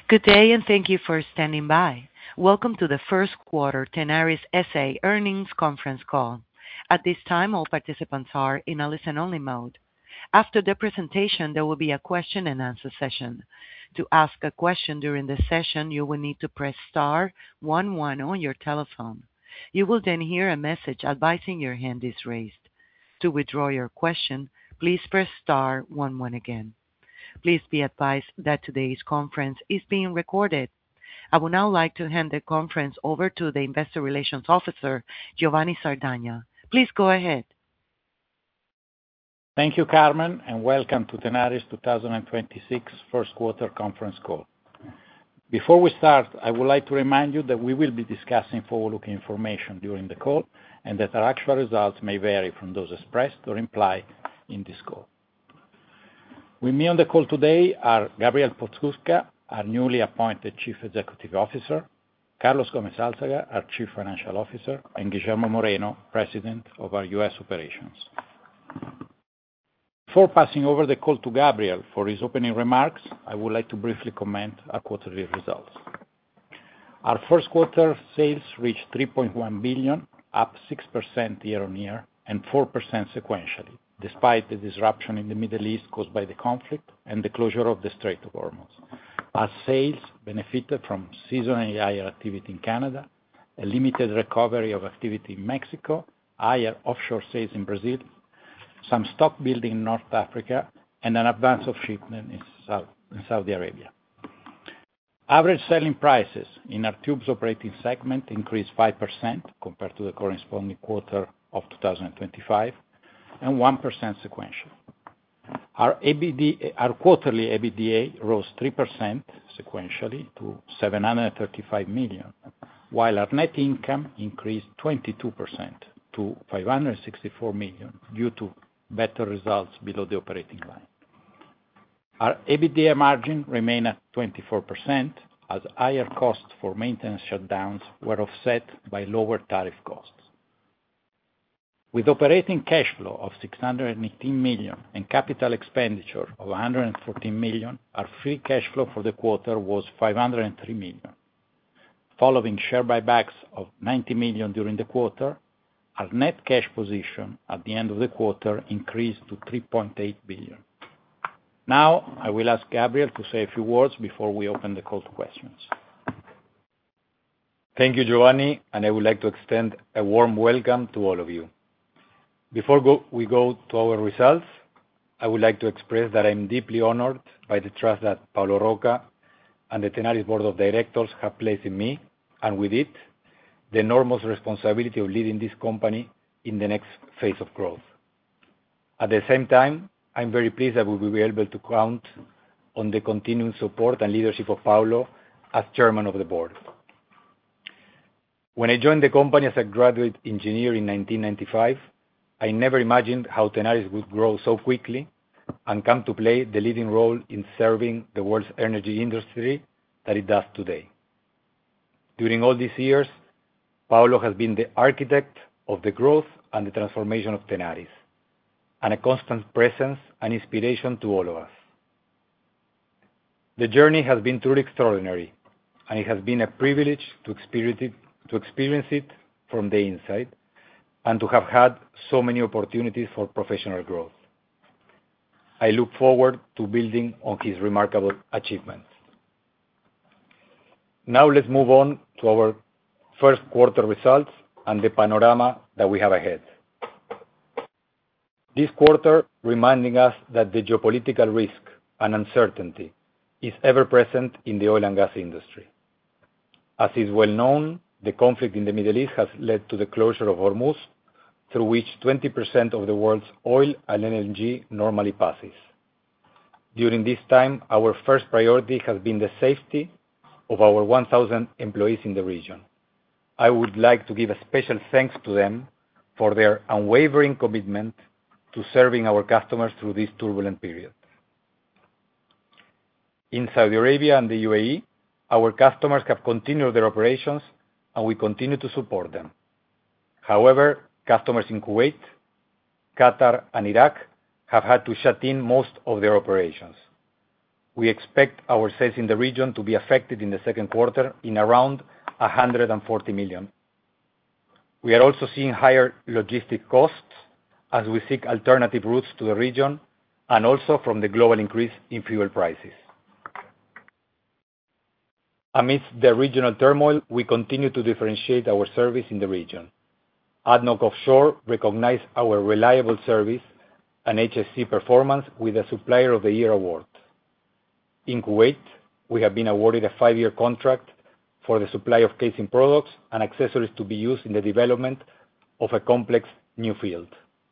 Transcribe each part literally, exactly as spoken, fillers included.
Good day, and thank you for standing by. Welcome to the first quarter Tenaris S A earnings conference call. At this time, all participants are in a listen-only mode. After the presentation, there will be a question-and-answer session. To ask a question during the session, you will need to press star one one on your telephone. You will then hear a message advising your hand is raised. To withdraw your question, please press star one one again. Please be advised that today's conference is being recorded. I would now like to hand the conference over to the Investor Relations Officer, Giovanni Sardagna. Please go ahead. Thank you, Carmen, and welcome to Tenaris twenty twenty-six first quarter conference call. Before we start, I would like to remind you that we will be discussing forward-looking information during the call and that our actual results may vary from those expressed or implied in this call. With me on the call today are Gabriel Podskubka, our newly appointed Chief Executive Officer, Carlos Gómez Álzaga, our Chief Financial Officer, and Guillermo Moreno, President of our U S operations. Before passing over the call to Gabriel for his opening remarks, I would like to briefly comment on our quarterly results. Our first quarter sales reached three point one billion dollars, up six percent year-on-year and four percent sequentially, despite the disruption in the Middle East caused by the conflict and the closure of the Strait of Hormuz. Our sales benefited from seasonally higher activity in Canada, a limited recovery of activity in Mexico, higher offshore sales in Brazil, some stock building in North Africa, and an advance of shipment in Saudi Arabia. Average selling prices in our tubes operating segment increased five percent compared to the corresponding quarter of two thousand twenty-five, and one percent sequentially. Our E B D, our quarterly EBITDA rose three percent sequentially to seven hundred thirty-five million, while our net income increased twenty-two percent to five hundred sixty-four million due to better results below the operating line. Our EBITDA margin remained at twenty-four percent as higher costs for maintenance shutdowns were offset by lower tariff costs. With operating cash flow of six hundred eighteen million and capital expenditure of one hundred fourteen million, our free cash flow for the quarter was five hundred three million. Following share buybacks of ninety million during the quarter, our net cash position at the end of the quarter increased to three point eight billion. Now, I will ask Gabriel to say a few words before we open the call to questions. Thank you, Giovanni, and I would like to extend a warm welcome to all of you. Before go, we go to our results, I would like to express that I'm deeply honored by the trust that Paulo Roca and the Tenaris Board of Directors have placed in me, and with it, the enormous responsibility of leading this company in the next phase of growth. At the same time, I'm very pleased that we will be able to count on the continuing support and leadership of Paulo as Chairman of the Board. When I joined the company as a graduate engineer in nineteen ninety-five, I never imagined how Tenaris would grow so quickly and come to play the leading role in serving the world's energy industry that it does today. During all these years, Paulo has been the architect of the growth and the transformation of Tenaris, and a constant presence and inspiration to all of us. The journey has been truly extraordinary, and it has been a privilege to experience it, to experience it from the inside, and to have had so many opportunities for professional growth. I look forward to building on his remarkable achievements. Now let's move on to our first quarter results and the panorama that we have ahead. This quarter reminding us that the geopolitical risk and uncertainty is ever present in the oil and gas industry. As is well known, the conflict in the Middle East has led to the closure of Hormuz, through which twenty percent of the world's oil and L N G normally passes. During this time, our first priority has been the safety of our one thousand employees in the region. I would like to give a special thanks to them for their unwavering commitment to serving our customers through this turbulent period. In Saudi Arabia and the U A E, our customers have continued their operations, and we continue to support them. However, customers in Kuwait, Qatar, and Iraq have had to shut in most of their operations. we expect our sales in the region to be affected in the second quarter in around one hundred forty million. We are also seeing higher logistic costs as we seek alternative routes to the region and also from the global increase in fuel prices. Amidst the regional turmoil, we continue to differentiate our service in the region. A D N O C Offshore recognized our reliable service and H S E performance with a Supplier of the Year award. In Kuwait, we have been awarded a five-year contract for the supply of casing products and accessories to be used in the development of a complex new field.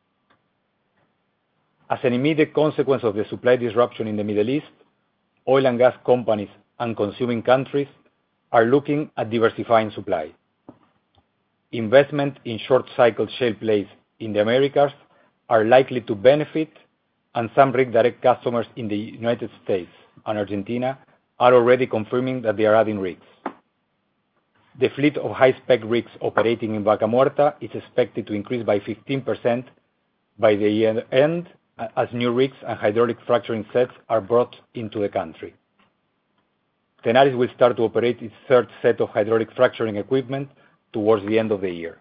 As an immediate consequence of the supply disruption in the Middle East, oil and gas companies and consuming countries are looking at diversifying supply. Investment in short-cycle shale plays in the Americas are likely to benefit, and some Rig Direct customers in the United States and Argentina are already confirming that they are adding rigs. The fleet of high-spec rigs operating in Vaca Muerta is expected to increase by fifteen percent by the year end, as new rigs and hydraulic fracturing sets are brought into the country. Tenaris will start to operate its third set of hydraulic fracturing equipment towards the end of the year.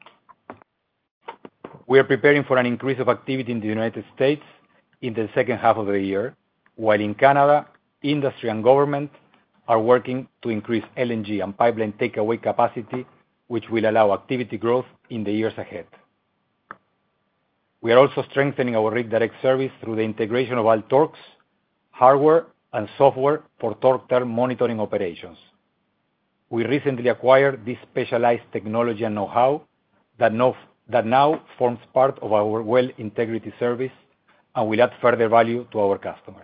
We are preparing for an increase of activity in the United States in the second half of the year, while in Canada, industry and government are working to increase L N G and pipeline takeaway capacity, which will allow activity growth in the years ahead. We are also strengthening our Rig Direct service through the integration of Altorque's hardware and software for torque term monitoring operations. We recently acquired this specialized technology and know-how that, know, that now forms part of our well integrity service and will add further value to our customers.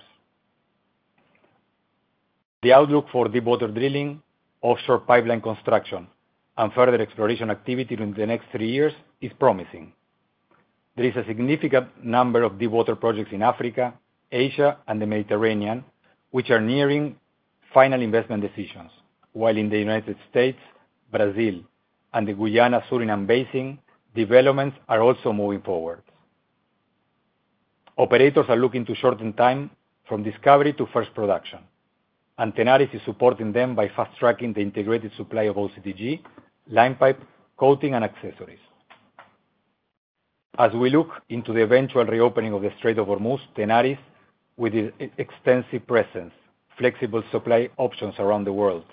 The outlook for deepwater drilling, offshore pipeline construction, and further exploration activity in the next three years is promising. There is a significant number of deepwater projects in Africa, Asia, and the Mediterranean, which are nearing final investment decisions, while in the United States, Brazil, and the Guyana-Suriname Basin, developments are also moving forward. Operators are looking to shorten time from discovery to first production, and Tenaris is supporting them by fast-tracking the integrated supply of O C T G, line pipe, coating, and accessories. As we look into the eventual reopening of the Strait of Hormuz, Tenaris, with its extensive presence, flexible supply options around the world,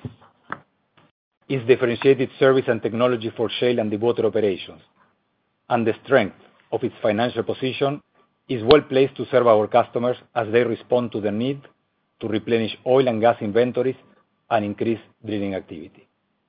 its differentiated service and technology for shale and deepwater operations, and the strength of its financial position, is well placed to serve our customers as they respond to the need to replenish oil and gas inventories and increase drilling activity.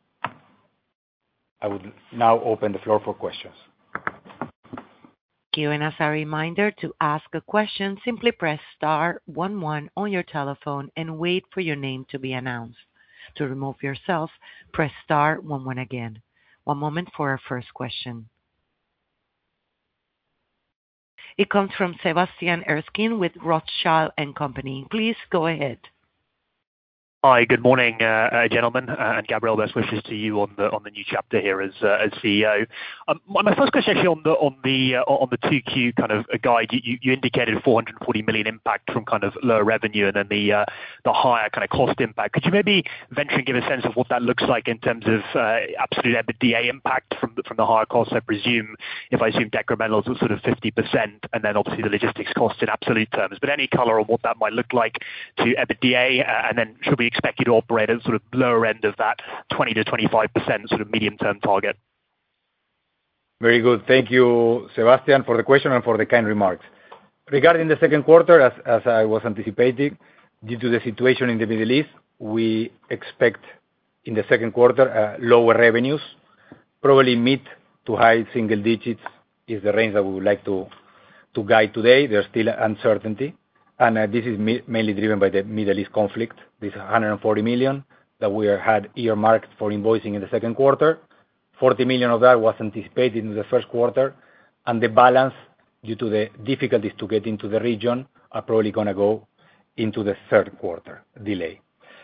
I would now open the floor for questions. Thank you. And as a reminder, to ask a question, simply press star one one on your telephone and wait for your name to be announced. To remove yourself, press star one one again. One moment for our first question. It comes from Sebastian Erskine with Rothschild and Company. Please go ahead. Hi, good morning, uh, gentlemen, uh, and Gabriel, best wishes to you on the on the new chapter here as uh, as C E O. Um, my, my first question actually on the on the uh, on the two Q kind of guide, you, you indicated four hundred forty million impact from kind of lower revenue and then the uh, the higher kind of cost impact. Could you maybe venture and give a sense of what that looks like in terms of uh, absolute EBITDA impact from the, from the higher costs? I presume if I assume decrementals are sort of fifty percent, and then obviously the logistics costs in absolute terms. But any color on what that might look like to EBITDA, uh, and then should we expect you to operate at sort of lower end of that twenty to twenty-five percent sort of medium-term target? Very good. Thank you, Sebastian, for the question and for the kind remarks. Regarding the second quarter, as, as I was anticipating, due to the situation in the Middle East, we expect in the second quarter uh, lower revenues, probably mid to high single digits is the range that we would like to, to guide today. There's still uncertainty. And uh, this is mi- mainly driven by the Middle East conflict. This one hundred forty million that we are, had earmarked for invoicing in the second quarter. forty million of that was anticipated in the first quarter, and the balance, due to the difficulties to get into the region, are probably going to go into the third quarter delay.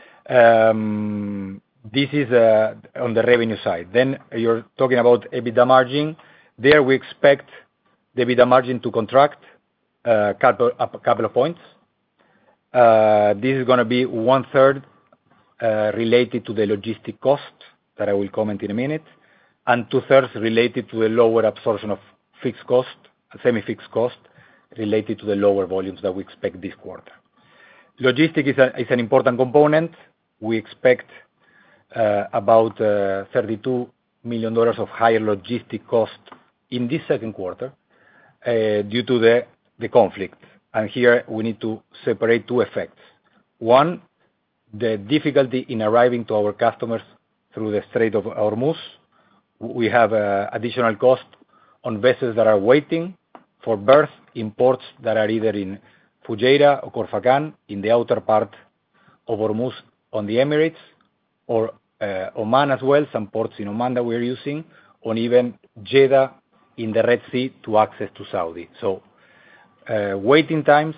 Um, this is uh, on the revenue side. Then you're talking about EBITDA margin. There we expect the EBITDA margin to contract a couple, a couple of points. This is going to be one-third related to the logistic cost that I will comment in a minute, and two-thirds related to the lower absorption of fixed cost, semi-fixed cost, related to the lower volumes that we expect this quarter. Logistics is an important component. We expect about thirty-two million dollars of higher logistic cost in this second quarter due to the conflict. And here we need to separate two effects. One, the difficulty in arriving to our customers through the Strait of Hormuz. We have additional cost on vessels that are waiting for berth in ports that are either in Fujairah or Khor Fakkan, in the outer part of Hormuz on the Emirates, or uh, Oman as well, some ports in Oman that we're using, or even Jeddah in the Red Sea to access to Saudi. So uh, waiting times,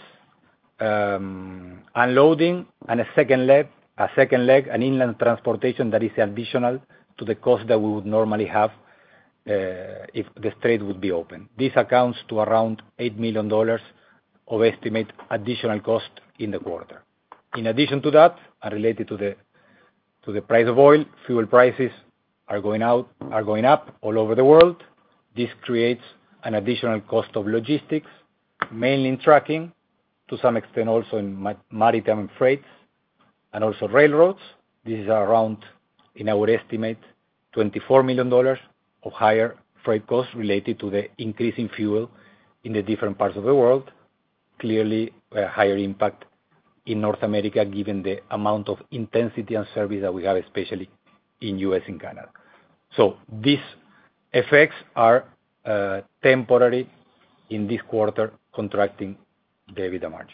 um, unloading, and a second leg, a second leg, an inland transportation that is additional to the cost that we would normally have uh, if the strait would be open. This accounts to around eight million dollars of estimate additional cost in the quarter. In addition to that, and related to the to the price of oil, fuel prices are going out, are going up all over the world. This creates an additional cost of logistics, mainly in trucking, to some extent also in maritime freights, and also railroads. This is around, in our estimate, twenty-four million dollars of higher freight costs related to the increase in fuel in the different parts of the world. Clearly, a higher impact in North America, given the amount of intensity and service that we have, especially in U S and Canada. So these effects are uh, temporary in this quarter, contracting the EBITDA margin.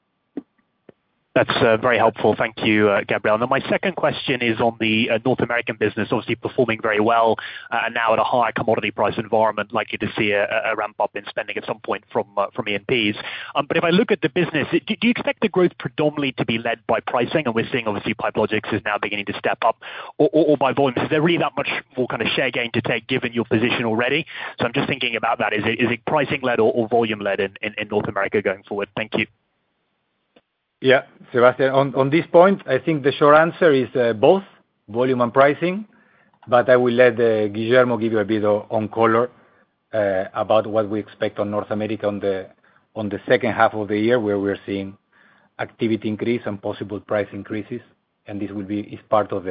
That's uh, very helpful. Thank you, uh, Gabriel. Now, my second question is on the uh, North American business, obviously performing very well, uh, and now at a higher commodity price environment, likely to see a, a ramp up in spending at some point from uh, from E and Ps. Um, but if I look at the business, do, do you expect the growth predominantly to be led by pricing? And we're seeing obviously PipeLogix is now beginning to step up, or, or, or by volumes. Is there really that much more kind of share gain to take given your position already? So I'm just thinking about that. Is it is it pricing led or, or volume led in, in, in North America going forward? Thank you. Yeah, Sebastian, on, on this point, I think the short answer is uh, both volume and pricing, but I will let uh, Guillermo give you a bit of, on color uh, about what we expect on North America on the on the second half of the year, where we're seeing activity increase and possible price increases, and this will be is part of the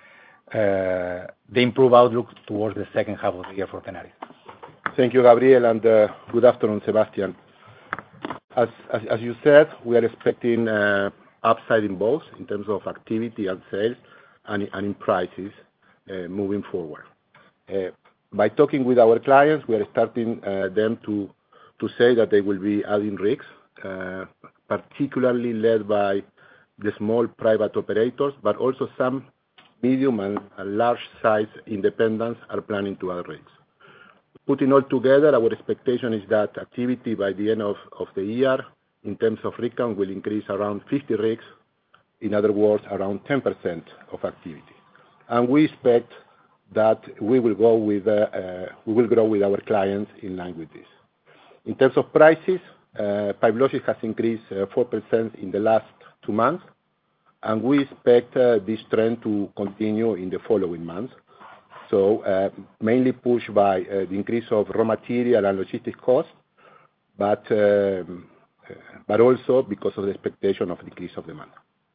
uh, the improved outlook towards the second half of the year for Tenaris. Thank you, Gabriel, and uh, good afternoon, Sebastian. As, as, as you said, we are expecting uh, upside in both in terms of activity and sales and, and in prices uh, moving forward. Uh, by talking with our clients, we are starting uh, them to, to say that they will be adding rigs, uh, particularly led by the small private operators, but also some medium and large size independents are planning to add rigs. Putting all together, our expectation is that activity by the end of, of the year, in terms of rig count, will increase around fifty rigs, in other words, around ten percent of activity. And we expect that we will go with, uh, uh, we will grow with our clients in line with this. In terms of prices, uh, PipeLogix has increased uh, four percent in the last two months, and we expect uh, this trend to continue in the following months. So uh, mainly pushed by uh, the increase of raw material and logistic costs, but um, uh, but also because of the expectation of decrease of demand.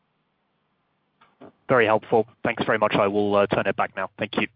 Very helpful. Thanks very much. I will uh, turn it back now. Thank you.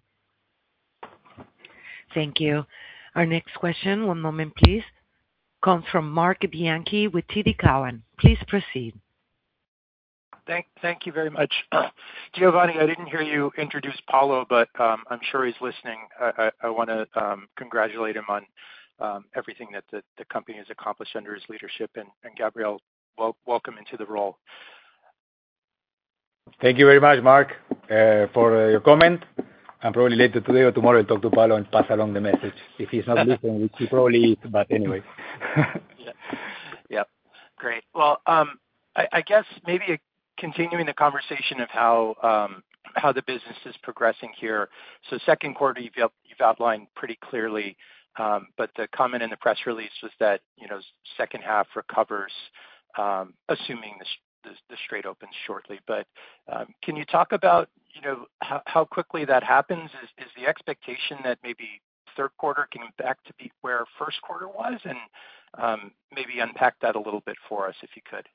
Thank you. Our next question, one moment please, comes from Marc Bianchi with T D Cowen. Please proceed. Thank, thank you very much. Uh, Giovanni, I didn't hear you introduce Paulo, but um, I'm sure he's listening. I, I, I want to um, congratulate him on um, everything that the, the company has accomplished under his leadership. And, and Gabriel, well, welcome into the role. Thank you very much, Mark, uh, for uh, your comment. And probably later today or tomorrow I'll talk to Paulo and pass along the message. If he's not listening, which he probably is, but anyway. yeah. Yep. Great. Well, um, I, I guess maybe a continuing the conversation of how um, how the business is progressing here. So second quarter, you've, you've outlined pretty clearly, um, but the comment in the press release was that, you know, second half recovers, um, assuming the, the, the Strait opens shortly. But um, can you talk about, you know, how, how quickly that happens? Is, is the expectation that maybe third quarter can get back to be where first quarter was? And um, maybe unpack that a little bit for us, if you could.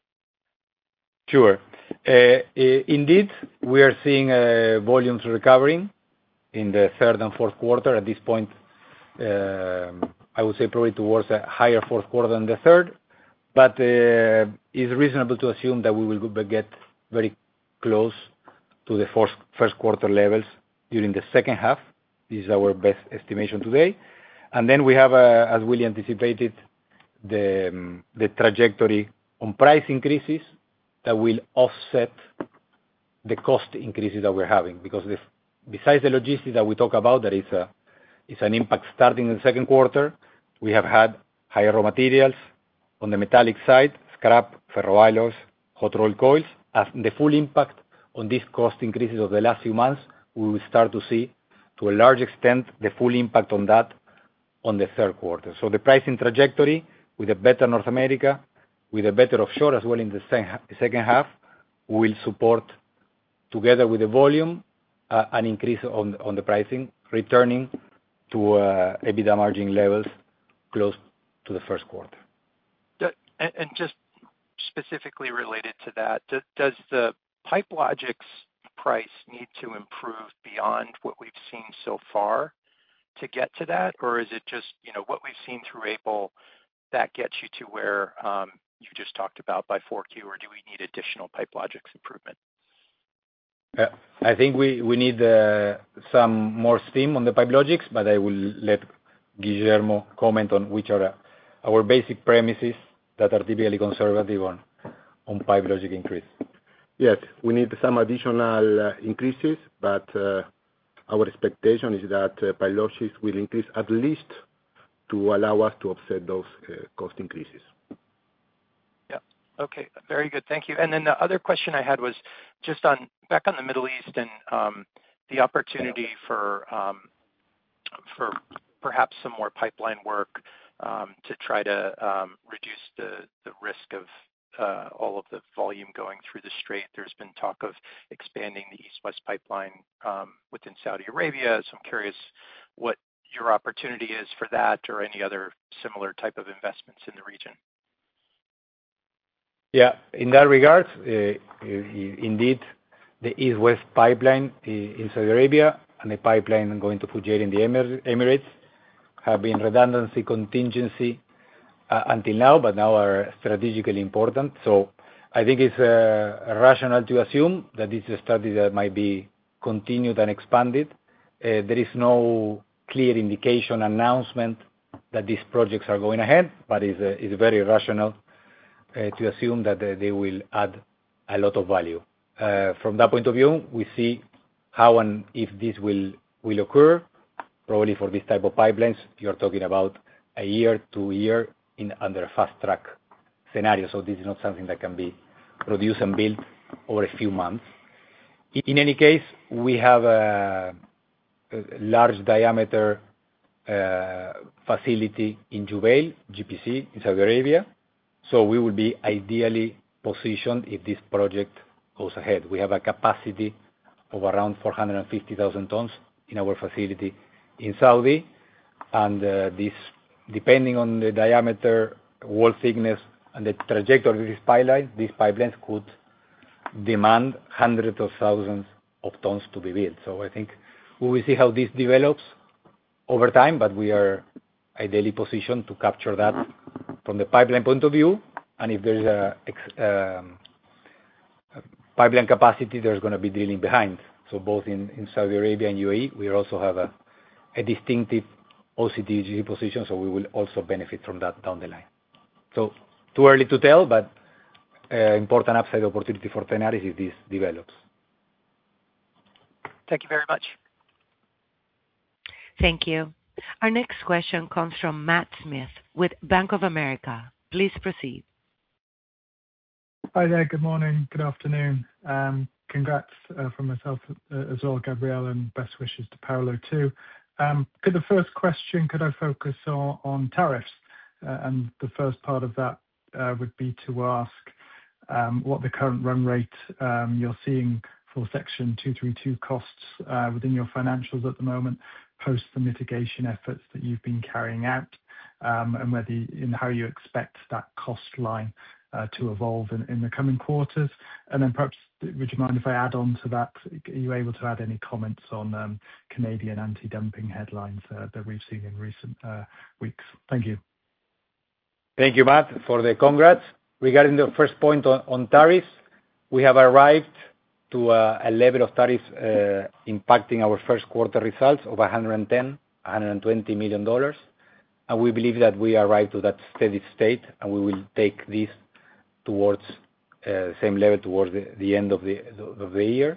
Sure. Uh, indeed, we are seeing uh, volumes recovering in the third and fourth quarter. At this point, uh, I would say probably towards a higher fourth quarter than the third. But uh, it's reasonable to assume that we will get very close to the first, first quarter levels during the second half. This is our best estimation today. And then we have, uh, as Willie anticipated, the, um, the trajectory on price increases that will offset the cost increases that we're having. Because the, besides the logistics that we talk about, that is a, is an impact starting in the second quarter, we have had higher raw materials on the metallic side, scrap, ferroalloys, hot rolled coils. As the full impact on these cost increases of the last few months, we will start to see, to a large extent, the full impact on that on the third quarter. So the pricing trajectory, with a better North America, with a better offshore as well in the second half, will support, together with the volume, uh, an increase on, on the pricing, returning to uh, EBITDA margin levels close to the first quarter. And, and just specifically related to that, do, does the PipeLogix price need to improve beyond what we've seen so far to get to that? Or is it just, you know, what we've seen through April that gets you to where um, you just talked about by four Q, or do we need additional PipeLogix improvement? Uh, I think we, we need uh, some more steam on the PipeLogix, but I will let Guillermo comment on which are uh, our basic premises that are typically conservative on, on PipeLogix increase. Yes, we need some additional uh, increases, but uh, our expectation is that uh, PipeLogix will increase at least to allow us to offset those uh, cost increases. Yeah. Okay. Very good. Thank you. And then the other question I had was just on back on the Middle East and um, the opportunity for um, for perhaps some more pipeline work um, to try to um, reduce the the risk of uh, all of the volume going through the Strait. There's been talk of expanding the East-West pipeline um, within Saudi Arabia. So I'm curious what your opportunity is for that or any other similar type of investments in the region. Yeah, in that regard, uh, indeed, the East-West pipeline in Saudi Arabia and the pipeline going to Fujairah in the Emirates have been redundancy contingency uh, until now, but now are strategically important. So I think it's uh, rational to assume that this is a study that might be continued and expanded. Uh, there is no clear indication, announcement that these projects are going ahead, but it's, uh, it's very rational uh, to assume that uh, they will add a lot of value. Uh, from that point of view, we see how and if this will, will occur. Probably for this type of pipelines, you're talking about a year, two year in under a fast track scenario. So this is not something that can be produced and built over a few months. In any case, we have a, a large diameter uh, facility in Jubail, G P C, in Saudi Arabia. So we will be ideally positioned if this project goes ahead. We have a capacity of around four hundred fifty thousand tons in our facility in Saudi, and uh, this, depending on the diameter, wall thickness, and the trajectory of this pipeline, these pipelines could demand hundreds of thousands of tons to be built. So I think we will see how this develops over time, but we are ideally positioned to capture that from the pipeline point of view. And if there's a, um, a pipeline capacity, there's going to be drilling behind. So both in, in Saudi Arabia and U A E, we also have a, a distinctive O C T G position, so we will also benefit from that down the line. So too early to tell, but uh, important upside opportunity for Tenaris if this develops. Thank you very much. Thank you. Our next question comes from Matt Smith with Bank of America. Please proceed. Hi there. Good morning. Good afternoon. Um, congrats uh, from myself uh, as well, Gabriel, and best wishes to Paolo too. Um, could the first question, could I focus on, on tariffs? Uh, and the first part of that uh, would be to ask, what the current run rate you're seeing for Section two thirty-two costs within your financials at the moment, post the mitigation efforts that you've been carrying out, and whether in how you expect that cost line to evolve in the coming quarters. And then perhaps, would you mind if I add on to that, are you able to add any comments on Canadian anti-dumping headlines that we've seen in recent weeks? Thank you. Thank you, Matt, for the congrats. Regarding the first point on tariffs, we have arrived to a level of tariffs impacting our first quarter results of one hundred ten, one hundred twenty million dollars. And we believe that we arrived to that steady state, and we will take this towards the same level towards the end of the year.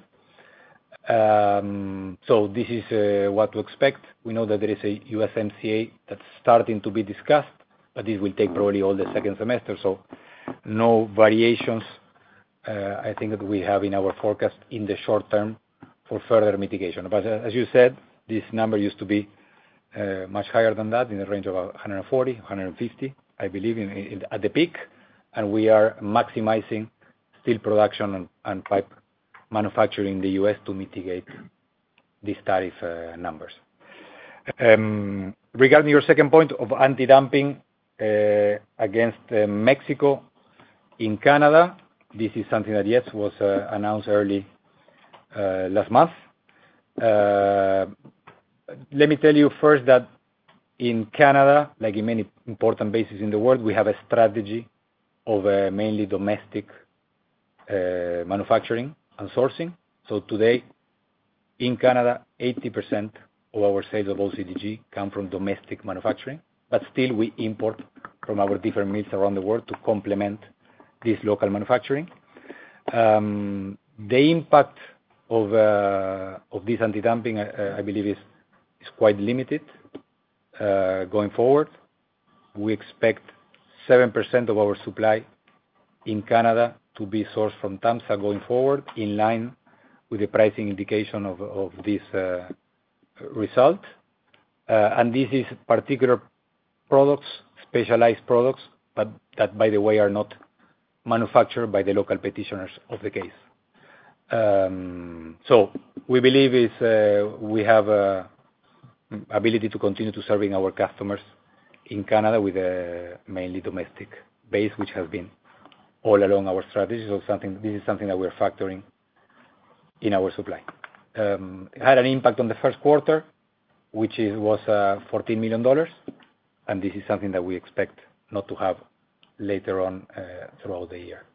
So this is what to expect. We know that there is a U S M C A that's starting to be discussed, but this will take probably all the second semester. So no variations, I think, that we have in our forecast in the short term for further mitigation. But as you said, this number used to be much higher than that, in the range of one hundred forty, one hundred fifty, I believe, in, in, at the peak. And we are maximizing steel production and pipe manufacturing in the U S to mitigate these tariff uh, numbers. Um, regarding your second point of anti-dumping uh, against uh, Mexico in Canada, this is something that, yes, was uh, announced early uh, last month. Uh, let me tell you first that in Canada, like in many important bases in the world, we have a strategy of uh, mainly domestic uh, manufacturing and sourcing. So today, in Canada, eighty percent of our sales of O C D G come from domestic manufacturing, but still we import from our different mills around the world to complement this local manufacturing. Um, the impact of uh, of this anti-dumping, uh, I believe, is is quite limited uh, going forward. We expect seven percent of our supply in Canada to be sourced from TAMSA going forward, in line with the pricing indication of of this uh, result. Uh, and this is particular products, specialized products, but that, by the way, are not manufactured by the local petitioners of the case. Um, so we believe is uh, we have a ability to continue to serving our customers in Canada with a mainly domestic base, which has been all along our strategy. So something this is something that we're factoring in our supply. Um, it had an impact on the first quarter, which is was uh, fourteen million dollars, and this is something that we expect not to have later on uh, throughout the year.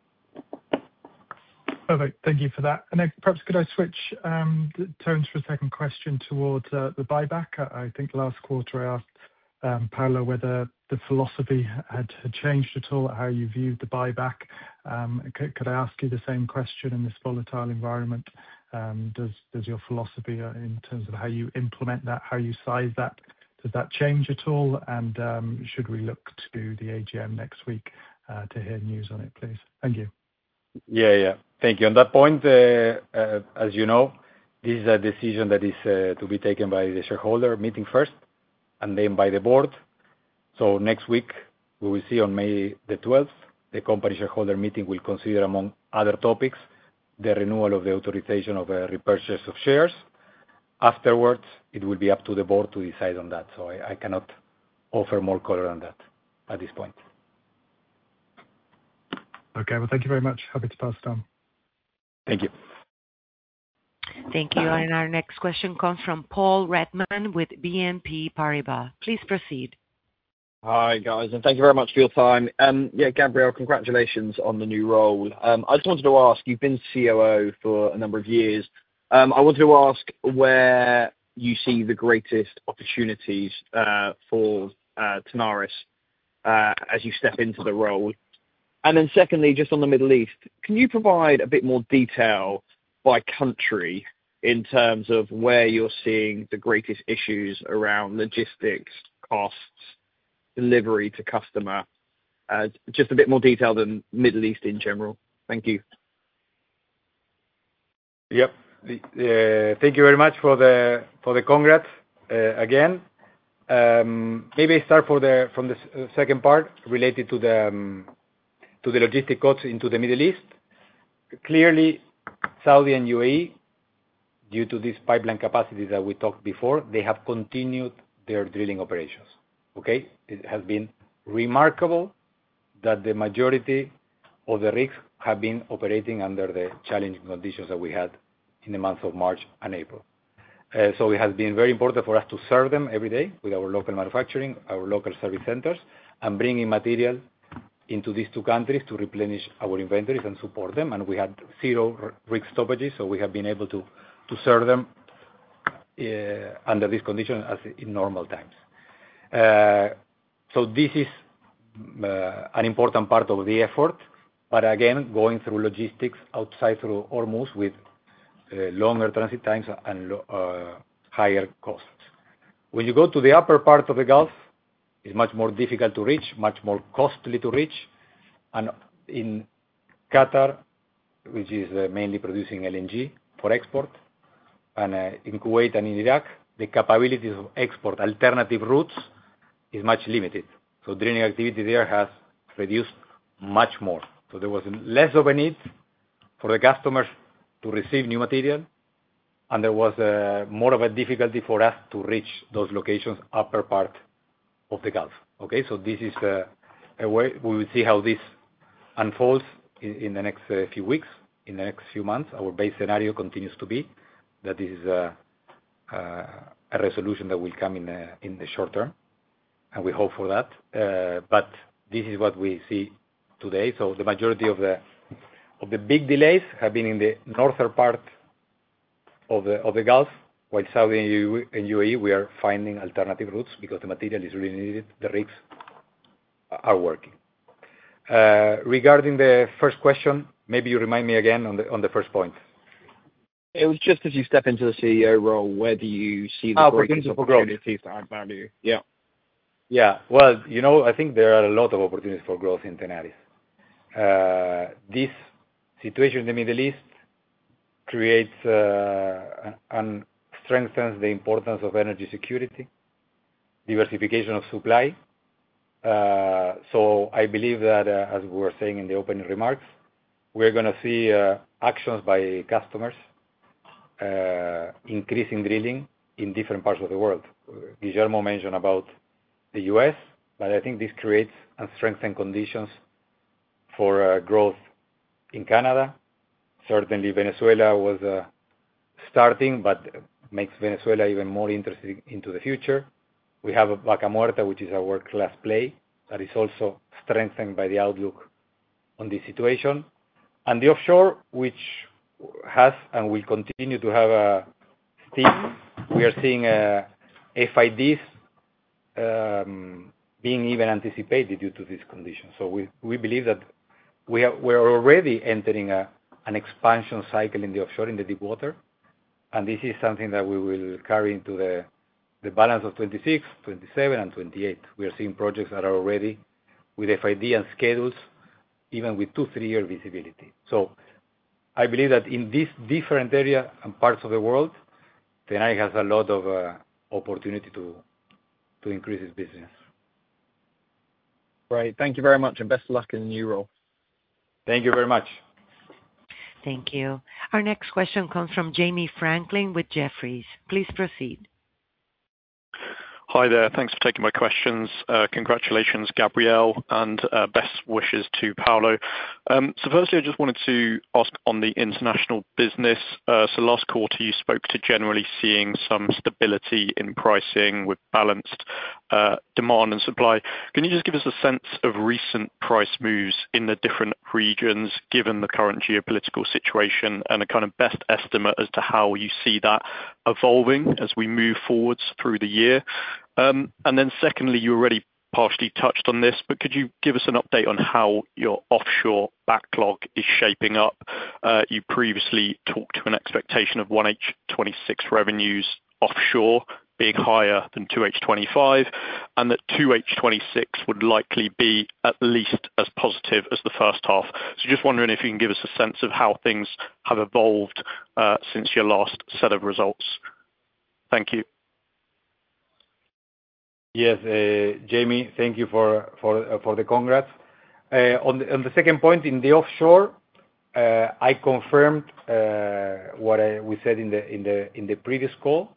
Perfect. Thank you for that. And then perhaps could I switch um, tones for a second question towards uh, the buyback? I, I think last quarter I asked um, Paulo whether the philosophy had, had changed at all, how you viewed the buyback. Um, could, could I ask you the same question in this volatile environment? Um, does does your philosophy uh, in terms of how you implement that, how you size that, does that change at all? And um, should we look to the A G M next week uh, to hear news on it, please? Thank you. Yeah, yeah. Thank you. On that point, uh, uh, as you know, this is a decision that is uh, to be taken by the shareholder meeting first, and then by the board. So next week, we will see on May the twelfth, the company shareholder meeting will consider, among other topics, the renewal of the authorization of a repurchase of shares. Afterwards, it will be up to the board to decide on that. So I, I cannot offer more color on that at this point. Okay, well, thank you very much. Happy to pass it on. Thank you. Thank you. And our next question comes from Paul Redman with B N P Paribas. Please proceed. Hi, guys, and thank you very much for your time. Um, yeah, Gabriel, congratulations on the new role. Um, I just wanted to ask, you've been C O O for a number of years. Um, I wanted to ask where you see the greatest opportunities uh, for uh, Tenaris uh, as you step into the role. And then secondly, just on the Middle East, can you provide a bit more detail by country in terms of where you're seeing the greatest issues around logistics, costs, delivery to customer? Uh, just a bit more detail than Middle East in general. Thank you. Yep. Uh, thank you very much for the for the congrats uh, again. Um, maybe I start for the from the second part related to the um, to the logistic costs into the Middle East, clearly, Saudi and U A E, due to this pipeline capacity that we talked before, they have continued their drilling operations. Okay? It has been remarkable that the majority of the rigs have been operating under the challenging conditions that we had in the months of March and April. Uh, so it has been very important for us to serve them every day with our local manufacturing, our local service centers, and bringing material into these two countries to replenish our inventories and support them. And we had zero rig stoppages, so we have been able to, to serve them uh, under these conditions as in normal times. Uh, so this is uh, an important part of the effort, but again, going through logistics outside through Hormuz with uh, longer transit times and uh, higher costs. When you go to the upper part of the Gulf, it's much more difficult to reach, much more costly to reach. And in Qatar, which is uh, mainly producing L N G for export, and uh, in Kuwait and in Iraq, the capabilities of export alternative routes is much limited. So drilling activity there has reduced much more. So there was less of a need for the customers to receive new material, and there was uh, more of a difficulty for us to reach those locations upper part of the Gulf. Okay, so this is uh, a way we will see how this unfolds in, in the next uh, few weeks, in the next few months. Our base scenario continues to be that this is a, uh, a resolution that will come in the, in the short term, and we hope for that. Uh, but this is what we see today. So the majority of the of the big delays have been in the northern part of the of the Gulf, while Saudi and U A E, we are finding alternative routes because the material is really needed. The rigs are working. Uh, regarding the first question, maybe you remind me again on the on the first point. It was just as you step into the C E O role, where do you see the Ah, greatest opportunities for growth. opportunities to add value? Yeah. Yeah. Well, you know, I think there are a lot of opportunities for growth in Tenaris. Uh, this situation in the Middle East creates uh, and strengthens the importance of energy security, diversification of supply. Uh, so I believe that, uh, as we were saying in the opening remarks, we're going to see uh, actions by customers uh, increasing drilling in different parts of the world. Guillermo mentioned about the U S, but I think this creates and strengthens conditions for uh, growth in Canada. Certainly Venezuela was uh, starting, but makes Venezuela even more interesting into the future. We have Vaca Muerta, which is a world-class play that is also strengthened by the outlook on this situation. And the offshore, which has and will continue to have a steam. We are seeing uh, F I Ds um, being even anticipated due to these conditions. So we, we believe that we are, we're already entering a, an expansion cycle in the offshore, in the deep water. And this is something that we will carry into the, the balance of twenty-six, twenty-seven, and twenty-eight. We are seeing projects that are already with F I D and schedules, even with two, three-year visibility. So I believe that in this different area and parts of the world, Tenaris has a lot of uh, opportunity to, to increase its business. Great. Thank you very much, and best of luck in the new role. Thank you very much. Thank you. Our next question comes from Jamie Franklin with Jefferies. Please proceed. Hi there. Thanks for taking my questions. Uh, congratulations, Gabriel, and uh, best wishes to Paolo. Um, so firstly, I just wanted to ask on the international business. Uh, so last quarter, you spoke to generally seeing some stability in pricing with balanced uh, demand and supply. Can you just give us a sense of recent price moves in the different regions, given the current geopolitical situation, and a kind of best estimate as to how you see that evolving as we move forwards through the year? Um, and then secondly, you already partially touched on this, but could you give us an update on how your offshore backlog is shaping up? Uh, you previously talked to an expectation of one H twenty-six revenues offshore being higher than two H twenty-five, and that two H twenty-six would likely be at least as positive as the first half. So just wondering if you can give us a sense of how things have evolved uh, since your last set of results. Thank you. Yes, uh, Jamie, thank you for for uh, for the congrats. On the second point, in the offshore, I confirmed what we said in the previous call.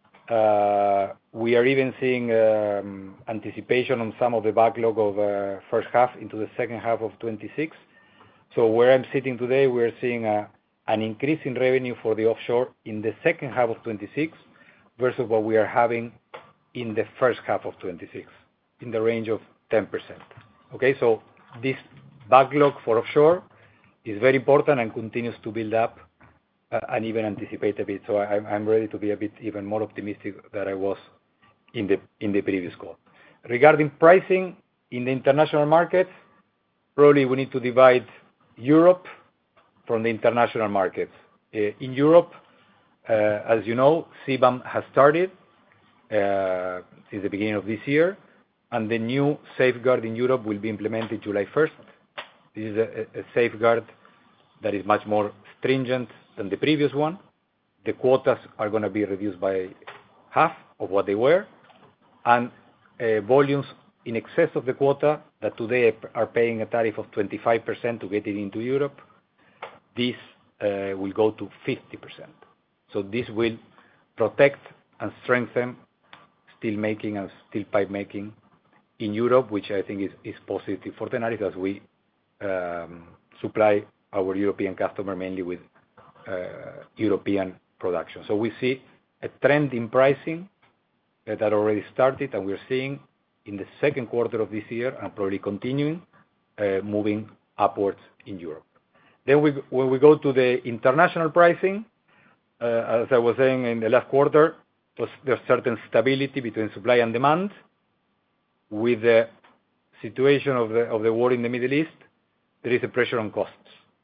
We are even seeing anticipation on some of the backlog of first half into the second half of twenty-six. So where I'm sitting today, we're seeing an increase in revenue for the offshore in the second half of twenty-six versus what we are having in the first half of twenty-six, in the range of ten percent. Okay, so this backlog for offshore is very important and continues to build up and even anticipate a bit. So I'm ready to be a bit even more optimistic than I was in the previous call. Regarding pricing in the international markets, probably we need to divide Europe from the international markets. In Europe, as you know, C BAM has started since the beginning of this year, and the new safeguard in Europe will be implemented July first. This is a safeguard that is much more stringent than the previous one. The quotas are going to be reduced by half of what they were, and volumes in excess of the quota that today are paying a tariff of twenty-five percent to get it into Europe, this will go to fifty percent. So this will protect and strengthen steel making and steel pipe making in Europe, which I think is, is positive for Tenaris as we um, supply our European customer mainly with uh, European production. So we see a trend in pricing that already started, and we're seeing in the second quarter of this year and probably continuing uh, moving upwards in Europe. Then we, when we go to the international pricing, uh, as I was saying in the last quarter, there's certain stability between supply and demand. With the situation of the of the war in the Middle East, there is a pressure on costs.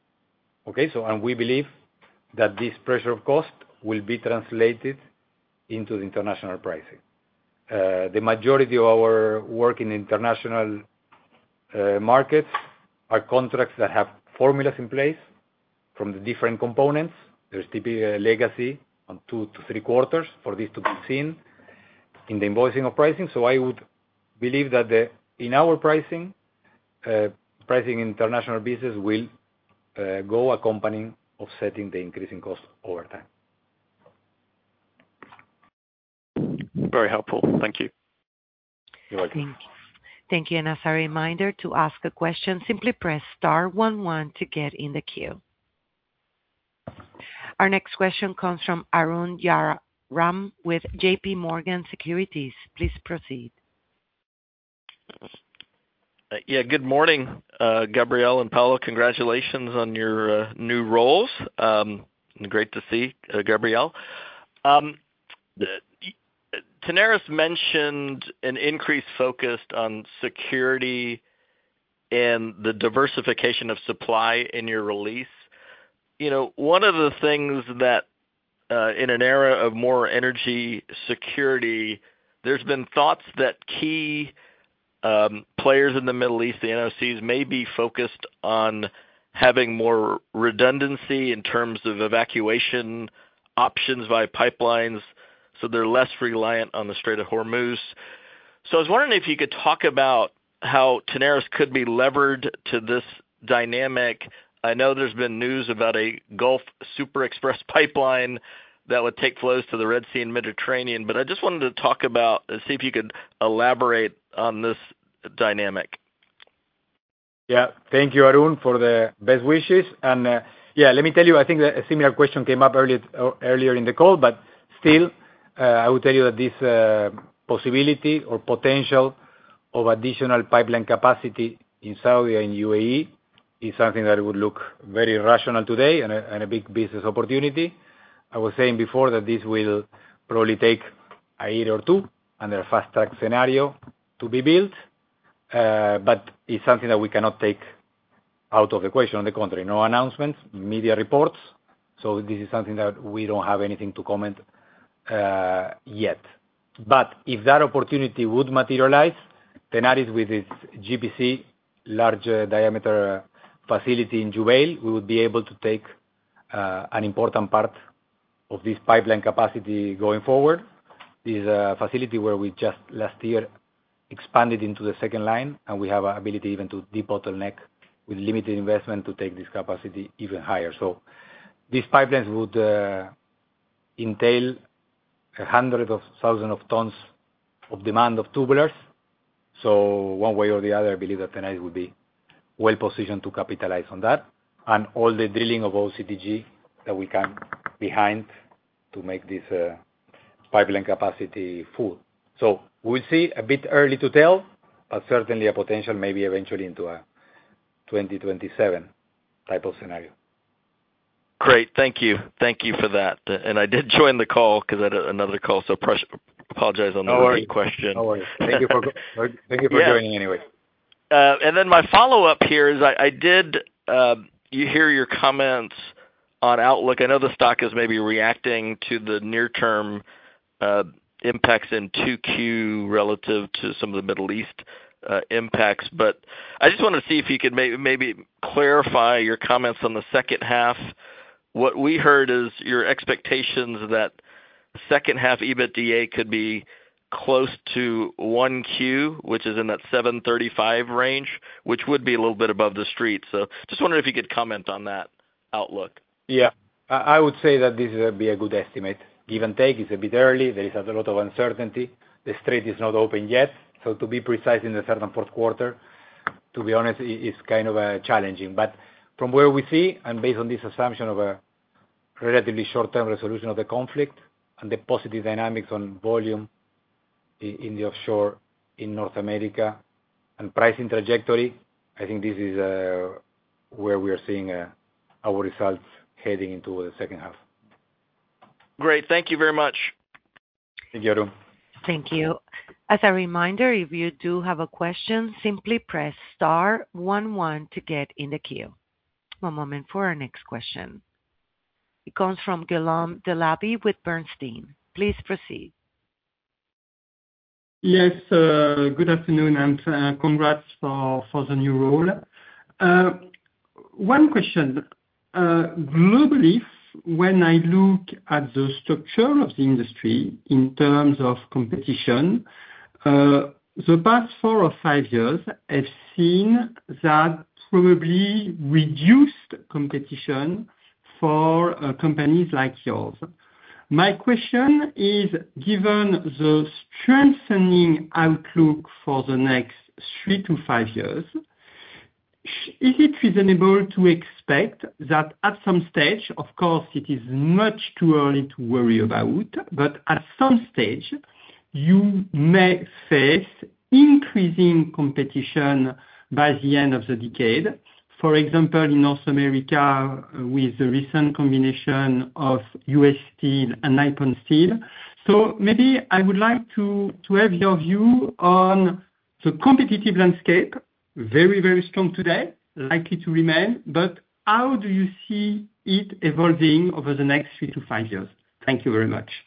Okay, so and we believe that this pressure of cost will be translated into the international pricing. Uh, the majority of our work in international uh, markets are contracts that have formulas in place from the different components. There's typically a legacy on two to three quarters for this to be seen in the invoicing of pricing. So I would believe that the, in our pricing, uh, pricing in international business will uh, go accompanying offsetting the increasing cost over time. Very helpful. Thank you. You're welcome. Thank you. Thank you. And as a reminder, to ask a question, simply press star one one to get in the queue. Our next question comes from Arun Jayaram with J P Morgan Securities. Please proceed. Uh, yeah, good morning, uh, Gabriel and Paulo. Congratulations on your uh, new roles. Um, great to see, uh, Gabriel. Um, Tenaris mentioned an increased focus on security and the diversification of supply in your release. You know, one of the things that uh, in an era of more energy security, there's been thoughts that key um, players in the Middle East, the N O Cs, may be focused on having more redundancy in terms of evacuation options via pipelines, so they're less reliant on the Strait of Hormuz. So I was wondering if you could talk about how Tenaris could be levered to this dynamic. I know there's been news about a Gulf Super Express pipeline that would take flows to the Red Sea and Mediterranean, but I just wanted to talk about, see if you could elaborate on this dynamic. Yeah, thank you, Arun, for the best wishes. And uh, yeah, let me tell you, I think that a similar question came up earlier, earlier in the call, but still, uh, I would tell you that this uh, possibility or potential of additional pipeline capacity in Saudi and U A E is something that would look very rational today and a, and a big business opportunity. I was saying before that this will probably take a year or two under a fast-track scenario to be built, uh, but it's something that we cannot take out of the equation. On the contrary, no announcements, media reports, so this is something that we don't have anything to comment uh, yet. But if that opportunity would materialize, Tenaris with its G P C, large uh, diameter uh, facility in Jubail, we would be able to take uh, an important part of this pipeline capacity going forward. This is a facility where we just last year expanded into the second line, and we have an ability even to de-bottleneck with limited investment to take this capacity even higher. So these pipelines would uh, entail hundreds of thousands of tons of demand of tubulars. So one way or the other, I believe that Tenaris will be well positioned to capitalize on that, and all the drilling of O C T G that we can behind to make this uh, pipeline capacity full. So we'll see, a bit early to tell, but certainly a potential maybe eventually into a twenty twenty-seven type of scenario. Great. Thank you. Thank you for that. And I did join the call because I had another call, so pr- apologize on the no repeat question. No worries. Thank you for, thank you for yeah. joining anyway. Uh, and then my follow-up here is I, I did uh, you hear your comments on outlook. I know the stock is maybe reacting to the near-term uh, impacts in two Q relative to some of the Middle East uh, impacts, but I just wanted to see if you could maybe, maybe clarify your comments on the second half. What we heard is your expectations that second half EBITDA could be close to one Q, which is in that seven thirty-five range, which would be a little bit above the street. So just wondering if you could comment on that outlook. Yeah, I would say that this would be a good estimate. Give and take, it's a bit early. There is a lot of uncertainty. The street is not open yet. So to be precise in the third and fourth quarter, to be honest, is kind of uh, challenging. But from where we see, and based on this assumption of a relatively short-term resolution of the conflict and the positive dynamics on volume in the offshore in North America and pricing trajectory, I think this is uh, where we are seeing uh, our results heading into the second half. Great. Thank you very much. Thank you, Arun. Thank you. As a reminder, if you do have a question, simply press star one one to get in the queue. One moment for our next question. It comes from Guillaume Delaby with Bernstein. Please proceed. Yes, uh, good afternoon, and uh, congrats for, for the new role. Uh, one question. Uh, globally, when I look at the structure of the industry in terms of competition, uh, the past four or five years have seen that probably reduced competition for uh, companies like yours. My question is, given the strengthening outlook for the next three to five years, is it reasonable to expect that at some stage, of course it is much too early to worry about, but at some stage you may face increasing competition by the end of the decade? For example, in North America, with the recent combination of U S Steel and Nippon Steel. So maybe I would like to, to have your view on the competitive landscape, very, very strong today, likely to remain, but how do you see it evolving over the next three to five years? Thank you very much.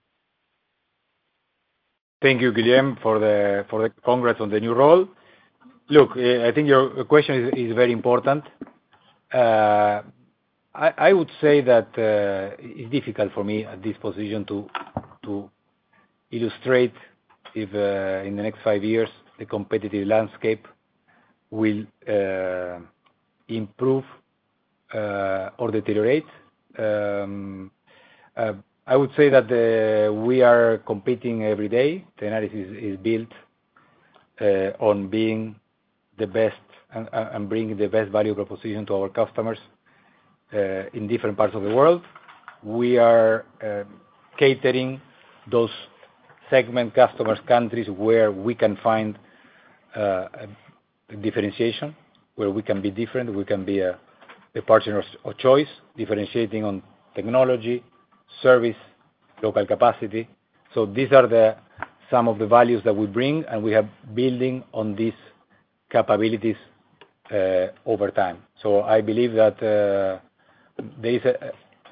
Thank you, Guillaume, for the, for the congrats on the new role. Look, I think your question is, is very important. Uh, I, I would say that uh, it's difficult for me at this position to to illustrate if uh, in the next five years the competitive landscape will uh, improve uh, or deteriorate. Um, uh, I would say that uh, we are competing every day. Tenaris is, is built uh, on being the best and, and bringing the best value proposition to our customers uh, in different parts of the world. We are uh, catering those segment customers, countries where we can find uh, a differentiation, where we can be different, we can be a, a partner of choice, differentiating on technology, service, local capacity. So these are the some of the values that we bring, and we have building on these capabilities uh, over time. So I believe that uh, there is a,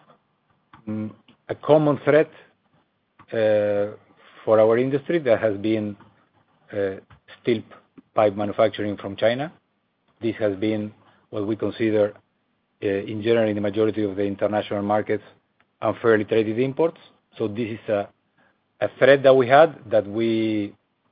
a common threat uh, for our industry that has been uh, steel pipe manufacturing from China. This has been what we consider, uh, in general, in the majority of the international markets, unfairly traded imports. So this is a, a threat that we had that we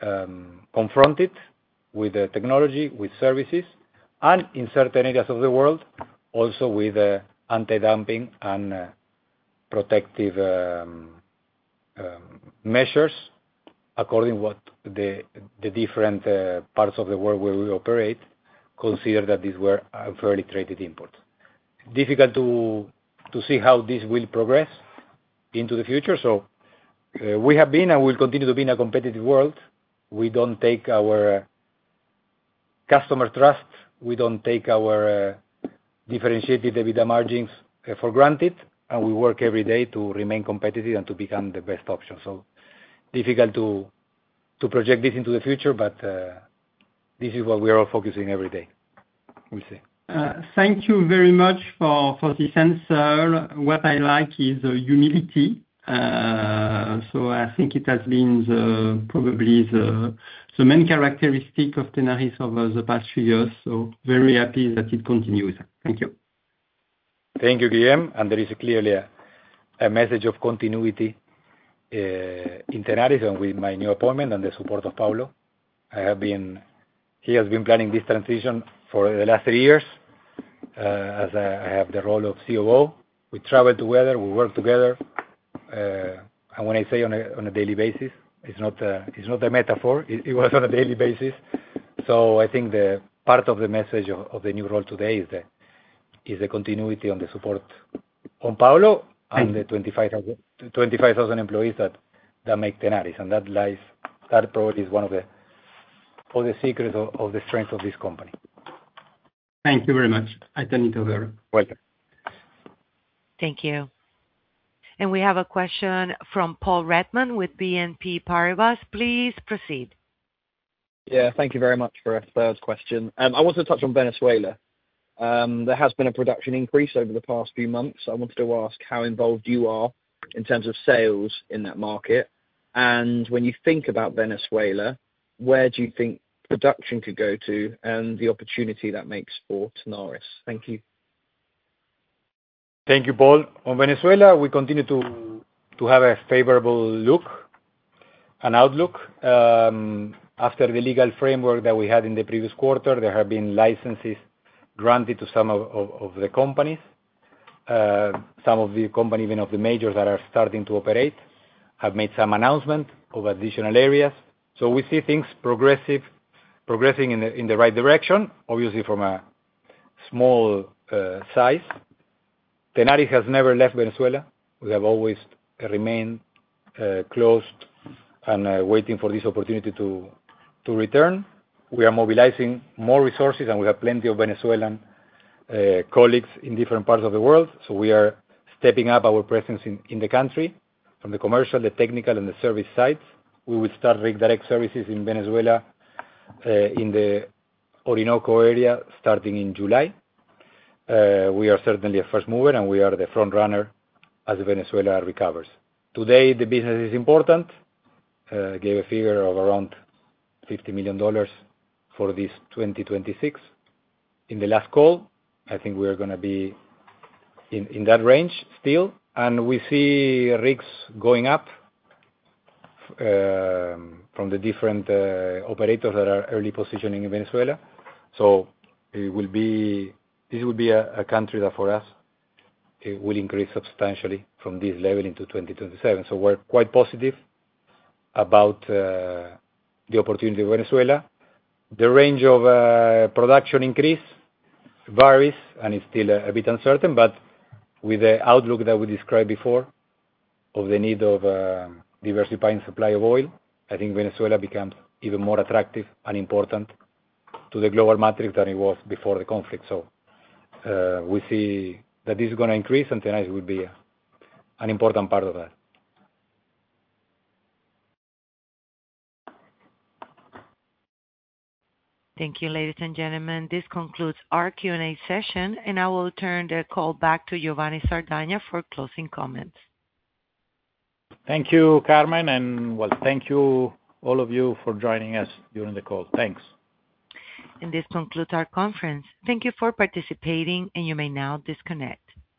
um, confronted with uh, technology, with services, and in certain areas of the world, also with uh, anti-dumping and uh, protective um, um, measures according what the the different uh, parts of the world where we operate consider that these were unfairly traded imports. Difficult to to see how this will progress into the future. So uh, we have been and will continue to be in a competitive world. We don't take our uh, customer trust, we don't take our uh, differentiated EBITDA margins uh, for granted, and we work every day to remain competitive and to become the best option. So difficult to to project this into the future, but uh, this is what we are all focusing every day. We'll see. Uh, thank you very much for, for this answer. What I like is uh, humility. Uh, so I think it has been the, probably the, the main characteristic of Tenaris over the past few years. So very happy that it continues. Thank you. Thank you, Guillaume. And there is clearly a, a message of continuity uh, in Tenaris, and with my new appointment and the support of Paulo. I have been, he has been planning this transition for the last three years. Uh, as I, I have the role of C O O, we travel together, we work together, uh, and when I say on a on a daily basis, it's not a, it's not a metaphor. It, it was on a daily basis. So I think the part of the message of, of the new role today is the is the continuity on the support on Paulo and the twenty-five thousand employees that that make Tenaris, and that lies that probably is one of the of the secrets of, of the strength of this company. Thank you very much. I turn it over. Welcome. Thank you. And we have a question from Paul Redman with B N P Paribas. Please proceed. Yeah, thank you very much for a third question. Um, I wanted to touch on Venezuela. Um, there has been a production increase over the past few months. I wanted to ask how involved you are in terms of sales in that market. And when you think about Venezuela, where do you think production could go to and the opportunity that makes for Tenaris? Thank you. Thank you, Paul. On Venezuela, we continue to to have a favorable look, an outlook. Um, after the legal framework that we had in the previous quarter, there have been licenses granted to some of, of, of the companies. Uh, some of the companies, even of the majors that are starting to operate, have made some announcement of additional areas. So we see things progressive progressing in the in the right direction, obviously from a small uh, size. Tenaris has never left Venezuela. We have always remained uh, closed and uh, waiting for this opportunity to to return. We are mobilizing more resources, and we have plenty of Venezuelan uh, colleagues in different parts of the world. So we are stepping up our presence in, in the country, from the commercial, the technical, and the service sides. We will start Rig Direct services in Venezuela Uh, in the Orinoco area starting in July. Uh, we are certainly a first mover, and we are the front runner as Venezuela recovers. Today, the business is important. Uh, gave a figure of around fifty million dollars for this twenty twenty-six. In the last call, I think we are going to be in, in that range still, and we see rigs going up Um, from the different uh, operators that are early positioning in Venezuela. So it will be this will be a, a country that for us it will increase substantially from this level into twenty twenty-seven. So we're quite positive about uh, the opportunity of Venezuela. The range of uh, production increase varies, and it's still a, a bit uncertain, but with the outlook that we described before of the need of uh, diversifying supply of oil, I think Venezuela becomes even more attractive and important to the global matrix than it was before the conflict. So uh, we see that this is going to increase, and Tenaris will be a, an important part of that. Thank you, ladies and gentlemen. This concludes our Q and A session, and I will turn the call back to Giovanni Sardagna for closing comments. Thank you, Carmen, and well, thank you all of you for joining us during the call. Thanks. And this concludes our conference. Thank you for participating, and you may now disconnect.